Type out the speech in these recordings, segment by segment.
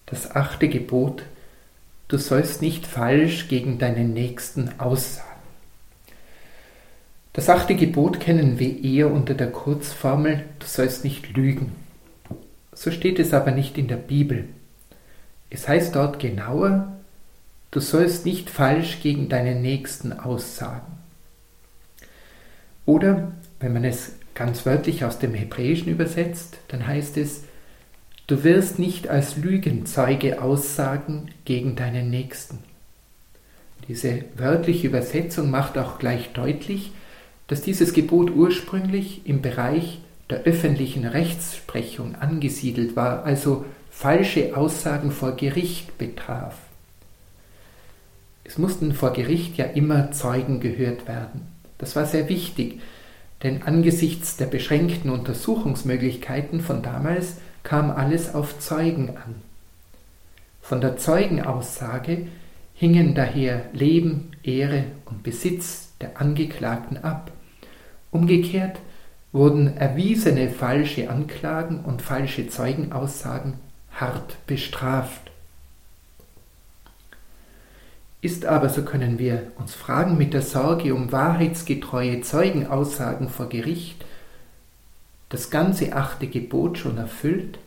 Das 8. Gebot: Du sollst nicht falsch gegen deinen Nächsten aussagen. Das 8. Gebot kennen wir eher unter der Kurzformel: Du sollst nicht lügen. So steht es aber nicht in der Bibel. Es heißt dort genauer: Du sollst nicht falsch gegen deinen Nächsten aussagen. Oder, wenn man es ganz wörtlich aus dem Hebräischen übersetzt, dann heißt es: Du wirst nicht als Lügenzeuge aussagen gegen deinen Nächsten. Diese wörtliche Übersetzung macht auch gleich deutlich, dass dieses Gebot ursprünglich im Bereich der öffentlichen Rechtsprechung angesiedelt war, also falsche Aussagen vor Gericht betraf. Es mussten vor Gericht ja immer Zeugen gehört werden. Das war sehr wichtig, denn angesichts der beschränkten Untersuchungsmöglichkeiten von damals kam alles auf Zeugen an. Von der Zeugenaussage hingen daher Leben, Ehre und Besitz der Angeklagten ab. Umgekehrt wurden erwiesene falsche Anklagen und falsche Zeugenaussagen hart bestraft. Ist aber, so können wir uns fragen, mit der Sorge um wahrheitsgetreue Zeugenaussagen vor Gericht das ganze 8. Gebot schon erfüllt?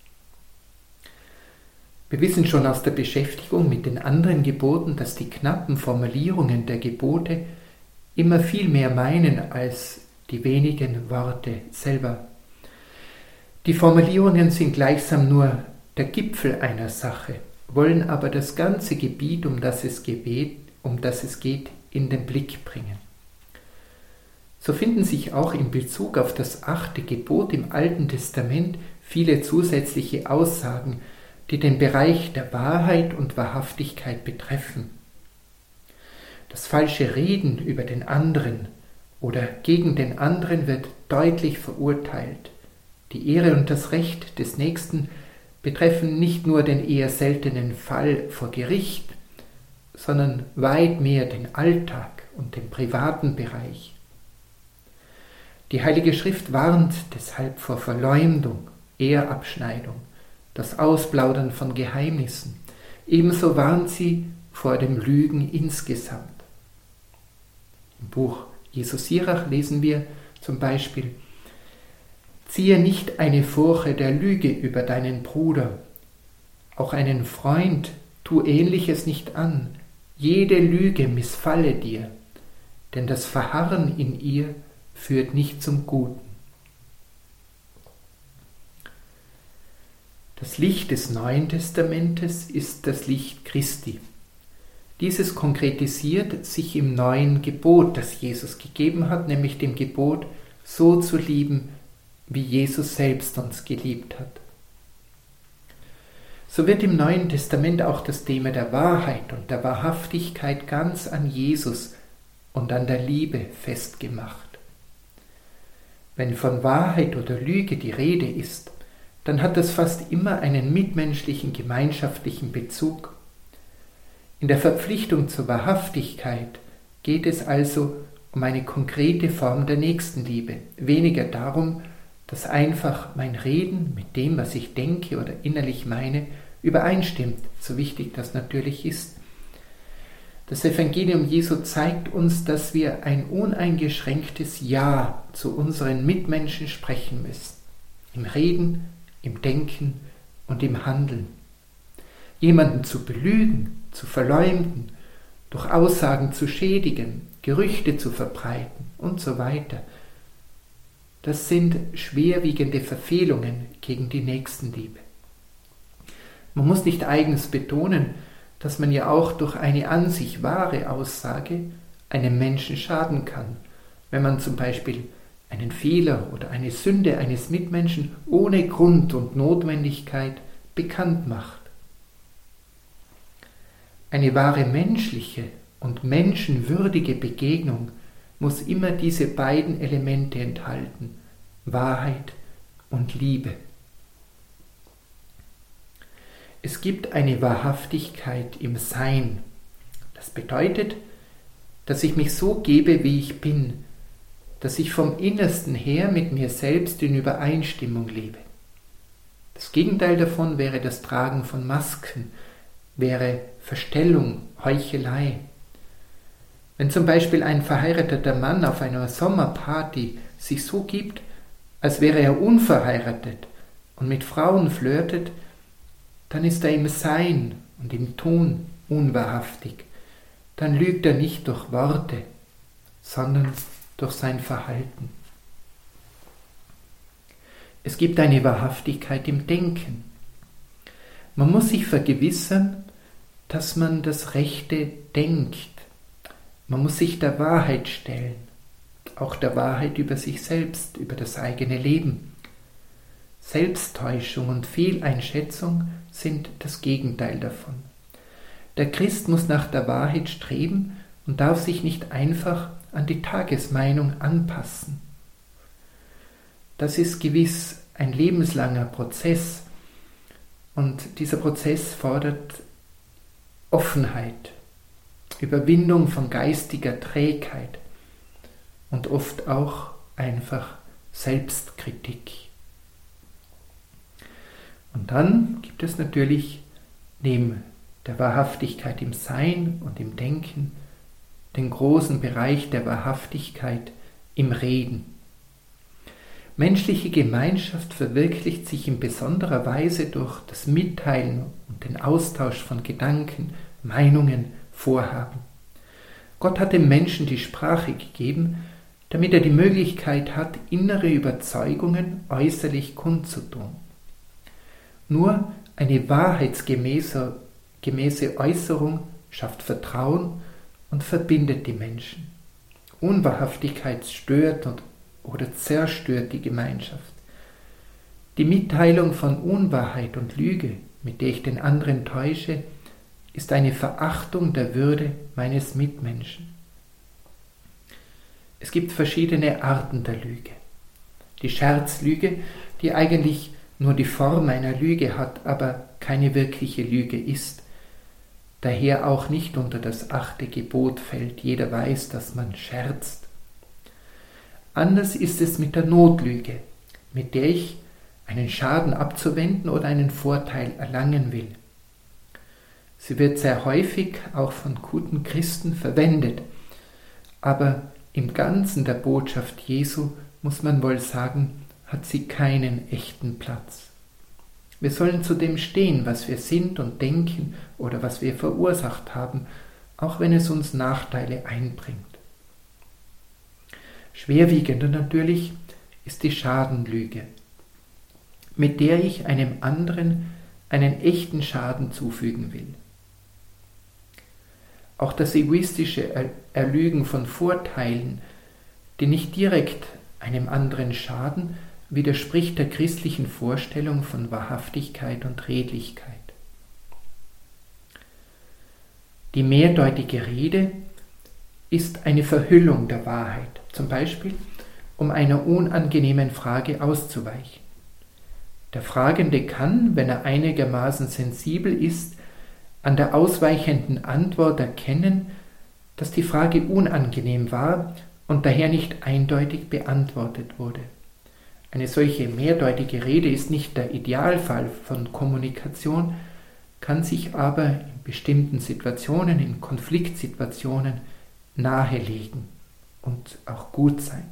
Wir wissen schon aus der Beschäftigung mit den anderen Geboten, dass die knappen Formulierungen der Gebote immer viel mehr meinen als die wenigen Worte selber. Die Formulierungen sind gleichsam nur der Gipfel einer Sache, wollen aber das ganze Gebiet, um das es geht, in den Blick bringen. So finden sich auch in Bezug auf das 8. Gebot im Alten Testament viele zusätzliche Aussagen, die den Bereich der Wahrheit und Wahrhaftigkeit betreffen. Das falsche Reden über den anderen oder gegen den anderen wird deutlich verurteilt. Die Ehre und das Recht des Nächsten betreffen nicht nur den eher seltenen Fall vor Gericht, sondern weit mehr den Alltag und den privaten Bereich. Die Heilige Schrift warnt deshalb vor Verleumdung, Ehrabschneidung, das Ausplaudern von Geheimnissen. Ebenso warnt sie vor dem Lügen insgesamt. Im Buch Jesu Sirach lesen wir zum Beispiel: Ziehe nicht eine Furche der Lüge über deinen Bruder, auch einen Freund tu Ähnliches nicht an. Jede Lüge missfalle dir, denn das Verharren in ihr führt nicht zum Guten. Das Licht des Neuen Testamentes ist das Licht Christi. Dieses konkretisiert sich im neuen Gebot, das Jesus gegeben hat, nämlich dem Gebot, so zu lieben, wie Jesus selbst uns geliebt hat. So wird im Neuen Testament auch das Thema der Wahrheit und der Wahrhaftigkeit ganz an Jesus und an der Liebe festgemacht. Wenn von Wahrheit oder Lüge die Rede ist, dann hat das fast immer einen mitmenschlichen, gemeinschaftlichen Bezug. In der Verpflichtung zur Wahrhaftigkeit geht es also um eine konkrete Form der Nächstenliebe, weniger darum, dass einfach mein Reden mit dem, was ich denke oder innerlich meine, übereinstimmt, so wichtig das natürlich ist. Das Evangelium Jesu zeigt uns, dass wir ein uneingeschränktes Ja zu unseren Mitmenschen sprechen müssen. Im Reden, im Denken und im Handeln. Jemanden zu belügen, zu verleumden, durch Aussagen zu schädigen, Gerüchte zu verbreiten und so weiter. Das sind schwerwiegende Verfehlungen gegen die Nächstenliebe. Man muss nicht eigens betonen, dass man ja auch durch eine an sich wahre Aussage einem Menschen schaden kann, wenn man zum Beispiel einen Fehler oder eine Sünde eines Mitmenschen ohne Grund und Notwendigkeit bekannt macht. Eine wahre menschliche und menschenwürdige Begegnung muss immer diese beiden Elemente enthalten: Wahrheit und Liebe. Es gibt eine Wahrhaftigkeit im Sein. Das bedeutet, dass ich mich so gebe, wie ich bin, dass ich vom Innersten her mit mir selbst in Übereinstimmung lebe. Das Gegenteil davon wäre das Tragen von Masken, wäre Verstellung, Heuchelei. Wenn zum Beispiel ein verheirateter Mann auf einer Sommerparty sich so gibt, als wäre er unverheiratet und mit Frauen flirtet, dann ist er im Sein und im Tun unwahrhaftig. Dann lügt er nicht durch Worte, sondern durch sein Verhalten. Es gibt eine Wahrhaftigkeit im Denken. Man muss sich vergewissern, dass man das Rechte denkt. Man muss sich der Wahrheit stellen, auch der Wahrheit über sich selbst, über das eigene Leben. Selbsttäuschung und Fehleinschätzung sind das Gegenteil davon. Der Christ muss nach der Wahrheit streben und darf sich nicht einfach an die Tagesmeinung anpassen. Das ist gewiss ein lebenslanger Prozess und dieser Prozess fordert Offenheit, Überwindung von geistiger Trägheit und oft auch einfach Selbstkritik. Und dann gibt es natürlich neben der Wahrhaftigkeit im Sein und im Denken den großen Bereich der Wahrhaftigkeit im Reden. Menschliche Gemeinschaft verwirklicht sich in besonderer Weise durch das Mitteilen und den Austausch von Gedanken, Meinungen, Vorhaben. Gott hat dem Menschen die Sprache gegeben, damit er die Möglichkeit hat, innere Überzeugungen äußerlich kundzutun. Nur eine wahrheitsgemäße Äußerung schafft Vertrauen und verbindet die Menschen. Unwahrhaftigkeit stört oder zerstört die Gemeinschaft. Die Mitteilung von Unwahrheit und Lüge, mit der ich den anderen täusche, ist eine Verachtung der Würde meines Mitmenschen. Es gibt verschiedene Arten der Lüge. Die Scherzlüge, die eigentlich nur die Form einer Lüge hat, aber keine wirkliche Lüge ist, daher auch nicht unter das 8. Gebot fällt. Jeder weiß, dass man scherzt. Anders ist es mit der Notlüge, mit der ich einen Schaden abzuwenden oder einen Vorteil erlangen will. Sie wird sehr häufig auch von guten Christen verwendet, aber im Ganzen der Botschaft Jesu, muss man wohl sagen, hat sie keinen echten Platz. Wir sollen zu dem stehen, was wir sind und denken oder was wir verursacht haben, auch wenn es uns Nachteile einbringt. Schwerwiegender natürlich ist die Schadenlüge, mit der ich einem anderen einen echten Schaden zufügen will. Auch das egoistische Erlügen von Vorteilen, die nicht direkt einem anderen schaden, widerspricht der christlichen Vorstellung von Wahrhaftigkeit und Redlichkeit. Die mehrdeutige Rede ist eine Verhüllung der Wahrheit, zum Beispiel um einer unangenehmen Frage auszuweichen. Der Fragende kann, wenn er einigermaßen sensibel ist, an der ausweichenden Antwort erkennen, dass die Frage unangenehm war und daher nicht eindeutig beantwortet wurde. Eine solche mehrdeutige Rede ist nicht der Idealfall von Kommunikation, kann sich aber in bestimmten Situationen, in Konfliktsituationen nahelegen und auch gut sein.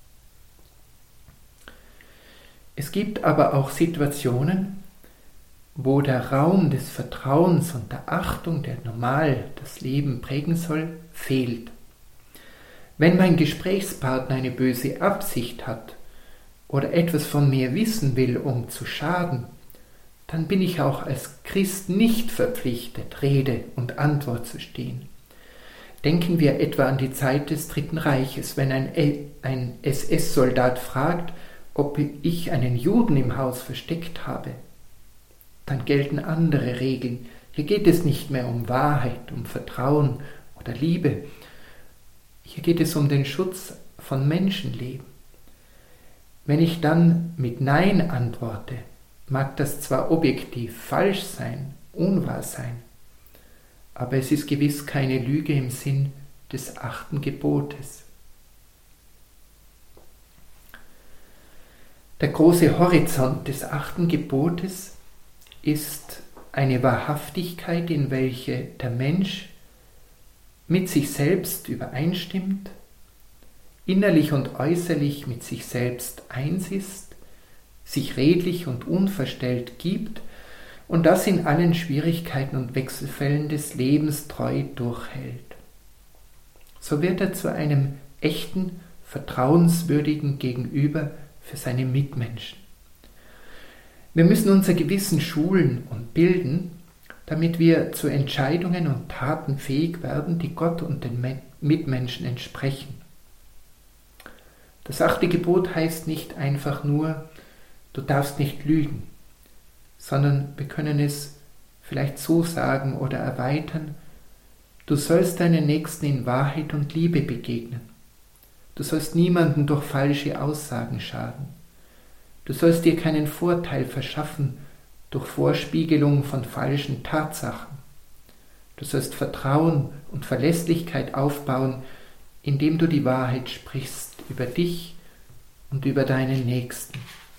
Es gibt aber auch Situationen, wo der Raum des Vertrauens und der Achtung, der normal das Leben prägen soll, fehlt. Wenn mein Gesprächspartner eine böse Absicht hat oder etwas von mir wissen will, um zu schaden, dann bin ich auch als Christ nicht verpflichtet, Rede und Antwort zu stehen. Denken wir etwa an die Zeit des Dritten Reiches, wenn ein SS-Soldat fragt, ob ich einen Juden im Haus versteckt habe. Dann gelten andere Regeln. Hier geht es nicht mehr um Wahrheit, um Vertrauen oder Liebe. Hier geht es um den Schutz von Menschenleben. Wenn ich dann mit Nein antworte, mag das zwar objektiv falsch sein, unwahr sein, aber es ist gewiss keine Lüge im Sinn des 8. Gebotes. Der große Horizont des 8. Gebotes ist eine Wahrhaftigkeit, in welche der Mensch mit sich selbst übereinstimmt, innerlich und äußerlich mit sich selbst eins ist, sich redlich und unverstellt gibt und das in allen Schwierigkeiten und Wechselfällen des Lebens treu durchhält. So wird er zu einem echten, vertrauenswürdigen Gegenüber für seine Mitmenschen. Wir müssen unser Gewissen schulen und bilden, damit wir zu Entscheidungen und Taten fähig werden, die Gott und den Mitmenschen entsprechen. Das 8. Gebot heißt nicht einfach nur, du darfst nicht lügen, sondern wir können es vielleicht so sagen oder erweitern, du sollst deinen Nächsten in Wahrheit und Liebe begegnen. Du sollst niemanden durch falsche Aussagen schaden. Du sollst dir keinen Vorteil verschaffen durch Vorspiegelung von falschen Tatsachen. Du sollst Vertrauen und Verlässlichkeit aufbauen, indem du die Wahrheit sprichst über dich und über deinen Nächsten.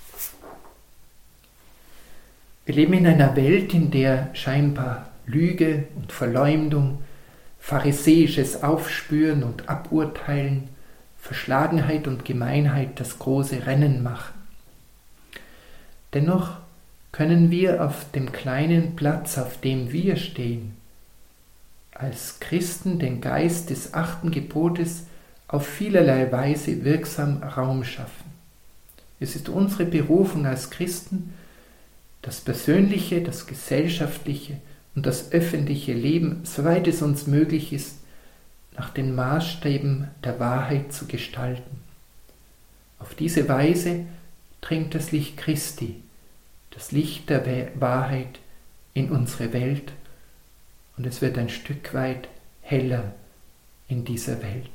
Wir leben in einer Welt, in der scheinbar Lüge und Verleumdung, pharisäisches Aufspüren und Aburteilen, Verschlagenheit und Gemeinheit das große Rennen machen. Dennoch können wir auf dem kleinen Platz, auf dem wir stehen, als Christen den Geist des 8. Gebotes auf vielerlei Weise wirksam Raum schaffen. Es ist unsere Berufung als Christen, das persönliche, das gesellschaftliche und das öffentliche Leben, soweit es uns möglich ist, nach den Maßstäben der Wahrheit zu gestalten. Auf diese Weise dringt das Licht Christi, das Licht der Wahrheit in unsere Welt und es wird ein Stück weit heller in dieser Welt.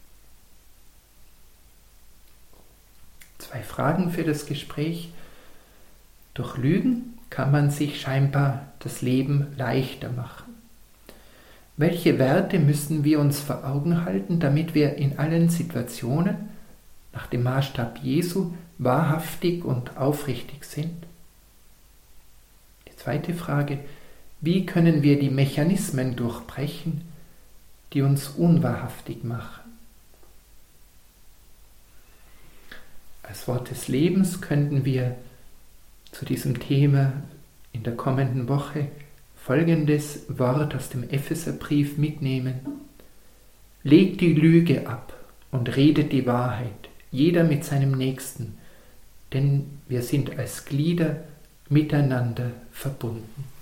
2 Fragen für das Gespräch. Durch Lügen kann man sich scheinbar das Leben leichter machen. Welche Werte müssen wir uns vor Augen halten, damit wir in allen Situationen nach dem Maßstab Jesu wahrhaftig und aufrichtig sind? Die 2. Frage, wie können wir die Mechanismen durchbrechen, die uns unwahrhaftig machen? Als Wort des Lebens könnten wir zu diesem Thema in der kommenden Woche folgendes Wort aus dem Epheserbrief mitnehmen. Legt die Lüge ab und redet die Wahrheit, jeder mit seinem Nächsten, denn wir sind als Glieder miteinander verbunden.